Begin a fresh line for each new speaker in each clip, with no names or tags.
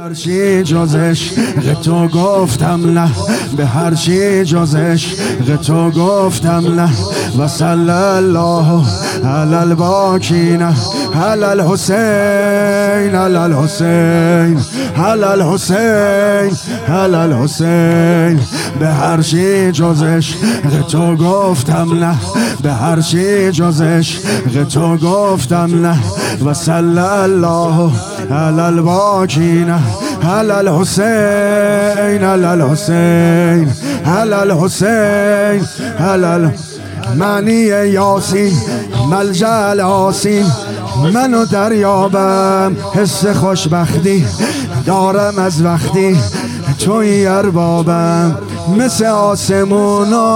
هر چی جز عشق تو گفتم نه، به هر چی جز عشق تو گفتم نه. و صلی الله علی الباکین علی الحسین علی الحسین علی الحسین علی الحسین. به هر چی جز عشق تو گفتم نه، به هر چی جز عشق تو گفتم نه. و صلی الله علی الباکین علی الحسین علی الحسین علی الحسین علی معنی یاسین ملجأ العاصین. منو دریابم حس خوشبختی دارم از وقتی توی اربابم. مثل آسمونا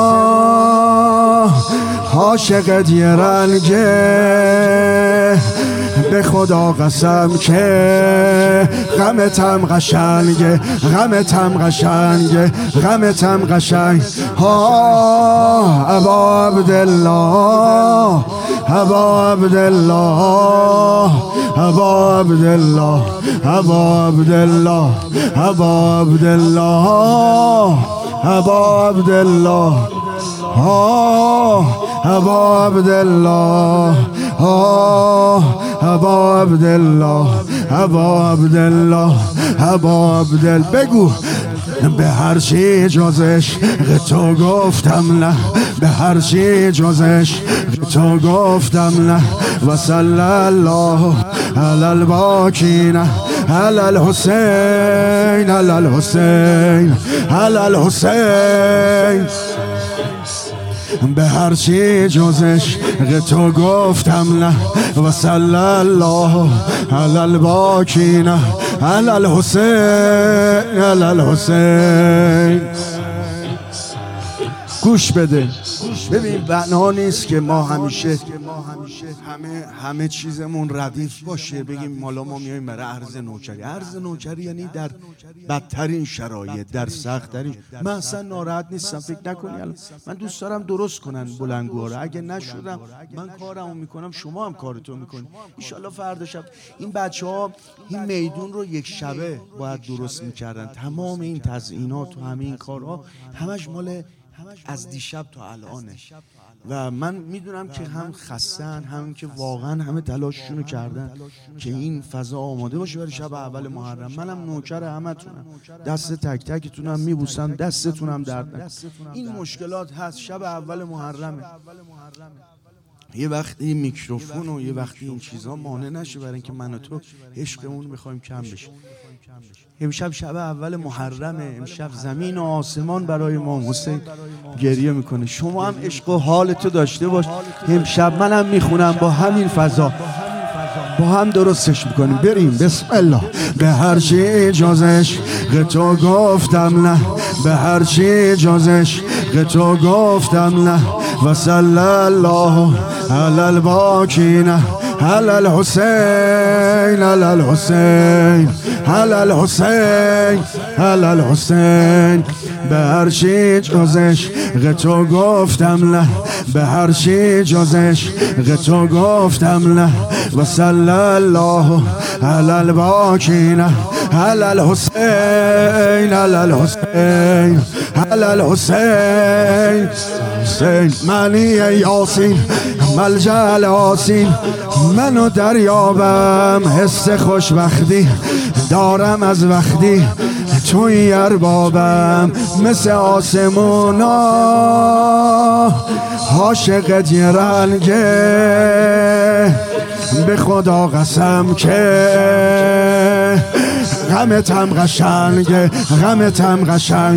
عاشقت یه رنگه، به خدا قسم که غمتم قشنگه، غمتم قشنگه، غمتم قشنگ. ابا عبدالله ابا عبدالله ابا عبدالله ابا عبدالله ابا عبدالله ابا عبدالله ابا عبدالله ابا عبدالله ابا عبدالله ابا عبدالله. بگو به هر چی جز عشق تو گفتم نه، به هر چی جز عشق تو گفتم نه. و صلی الله علی الباکین علی الحسین علی الحسین علی الحسین. به هر چی جز عشق تو گفتم نه. و صلی الله علی الباکین علی الحسین علی الحسین. گوش بده، ببین بنا نیست که ما همیشه همه چیزمون ردیف باشه، بگیم مالا ما میایم برای عرض نوکری. عرض نوکری یعنی در بدترین شرایط، در سخت‌ترین. من اصلا ناراحت نیستم، فکر نکنی الان من دوست دارم درست کنن بلندگوها رو. اگه نشدم من کارمو میکنم، شما هم کارتو میکنید. ان شاءالله فردا شب این بچه‌ها این میدون رو یک شبه باید درست میکردن. تمام این تزیینات و همین کارها همش مال از دیشب تا الانه. و من میدونم که هم خستن، هم که واقعا همه تلاششونو کردن که این فضا آماده باشه برای شب اول محرم. منم نوکر همتونم، دست تک تکتونم میبوسم، دستتونم درد نکنه. این مشکلات هست، شب اول محرمه. یه وقتی میکروفون و یه وقتی این چیزا مانع نشه برای اینکه من و تو عشقمون میخوایم کم بشه. امشب شب اول محرمه، امشب زمین و آسمان برای امام حسین گریه میکنه. شما هم عشق و حالتو داشته باش. امشب منم میخونم با همین فضا، با هم درستش میکنیم. بریم بسم الله. به هر چی جز عشق تو گفتم نه، به هر چی جز عشق تو گفتم نه. و صلی الله علی الباکین علی الحسین علی الحسین علی الحسین علی الحسین. به هر چی جز عشق تو گفتم نه، به هر چی جز عشق تو گفتم نه. و صلی الله علی الباکین علی الحسین علی الحسین علی الحسین. معنی یاسین ملجأ العاصین. منو دریابم حس خوشبختی دارم از وقتی توی اربابم. مثل آسمونا عاشقت یه رنگه، به خدا قسم که غمتم قشنگه، غمتم قشنگ.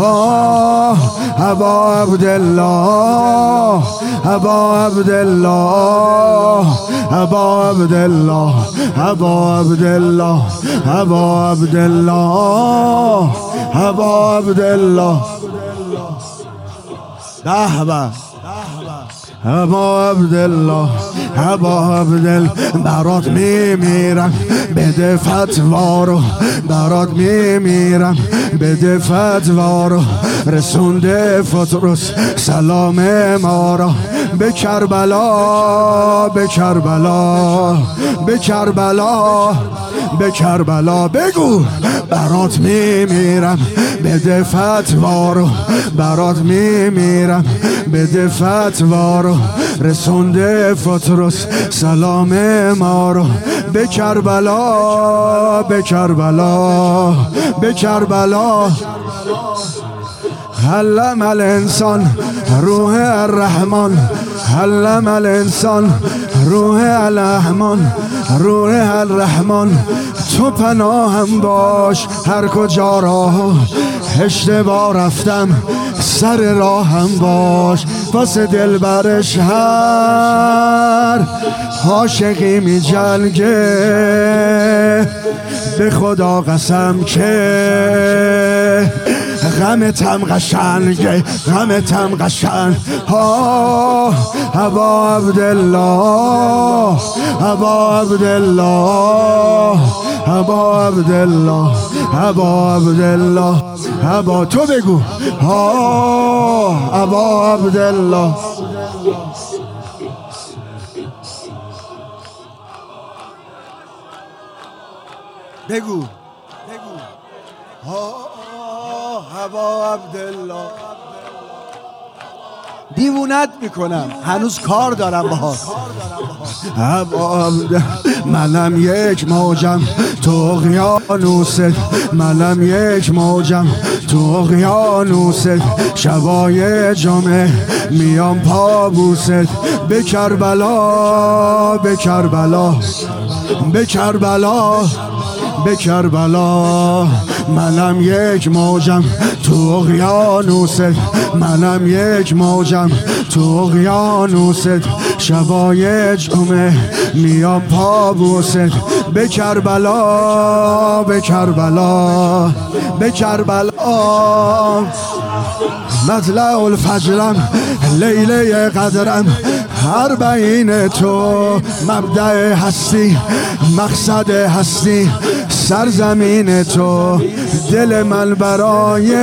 ابا عبدالله ابا عبدالله ابا عبدالله ابا عبدالله ابا عبدالله ابا عبدالله. به به ابا عبدالله ابا عبدالله برات میمیرم بده فتوا رو برات میمیرم بده فتوا رو رسونده فطرس سلام ما را به کربلا به کربلا به کربلا به کربلا بگو برات میمیرم بده فتوا رو برات میمیرم بده فتوا رو رسونده فطرس سلام ما رو به کربلا به کربلا به کربلا علم الانسان روح الرحمن علم الانسان روح الرحمن روح الرحمن تو پناهم باش هر کجا راه اشتباه رفتم سر راهم باش واسه دلبرش هر عاشقی می جنگه به خدا قسم که غمتم قشنگه غمتم قشنگ ابا عبدالله ابا عبدالله ابا عبدالله ابا عبدالله ابا تو بگو ابا عبدالله بگو ابا عبدالله دیوونت میکنم هنوز کار دارم باهات منم یک موجم تو اقیانوست منم یک موجم تو اقیانوست شبای جمعه میام پابوست به کربلا به کربلا به کربلا به کربلا منم یک موجم تو اقیانوست منم یک موجم تو اقیانوست شبای جمعه میام پابوست به کربلا به کربلا به کربلا مطلع الفجرم لیله قدرم اربعین تو مبدأ هستی مقصد هستی سرزمین تو دل من برای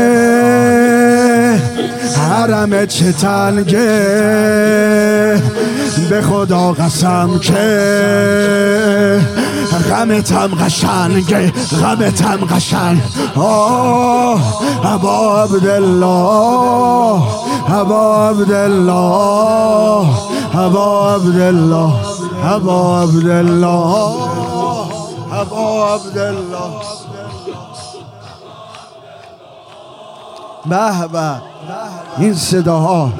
حرم چه تنگه به خدا قسم که غمتم قشنگه غمتم قشنگ ابا عبدالله ابا عبدالله ابا عبدالله ابا عبدالله ابا عبدالله به به این صداها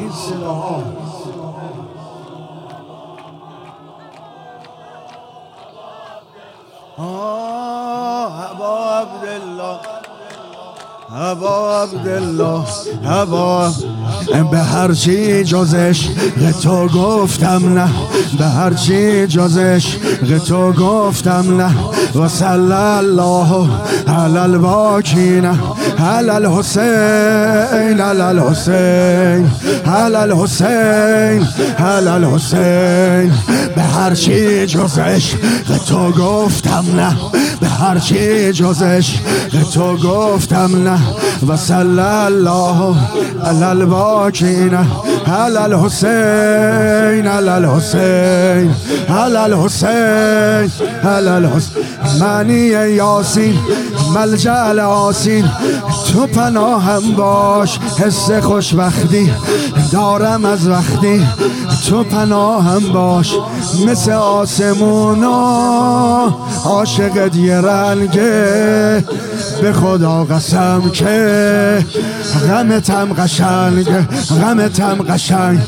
ابا عبدالله ابا عبدالله ابا به هر چی جز عشق تو گفتم نه به هر چی جز عشق تو گفتم نه و صلی الله علی الباکین علی الحسین علی الحسین علی الحسین علی الحسین به هر چی جز عشق تو گفتم نه به هر چی جز عشق تو گفتم نه و صلی الله علی الباکین علی الحسین علی الحسین علی الحسین علی الحسین معنی یاسین ملجأ العاسین تو پناهم باش حس خوشبختی دارم از وقتی تو پناهم باش مثل آسمونا عاشقت یه رنگه به خدا قسم که غمتم قشنگ غمتم قشنگ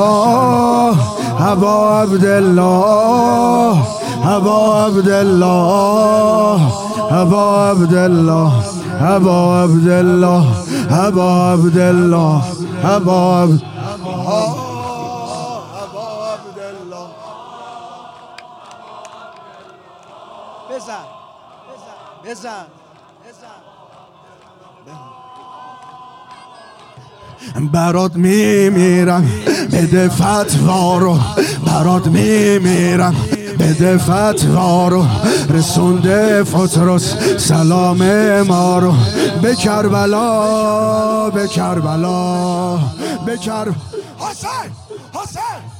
ابا عبدالله ابا عبدالله ابا عبدالله ابا عبدالله ابا عبدالله ابا عبدالله بزن بزن بزن برات میمیرم بده فتوا رو، برات میمیرم بده فتوا رو. رسونده فتروس سلام ما رو به کربلا، به کربلا، به کربلا. حسین، حسین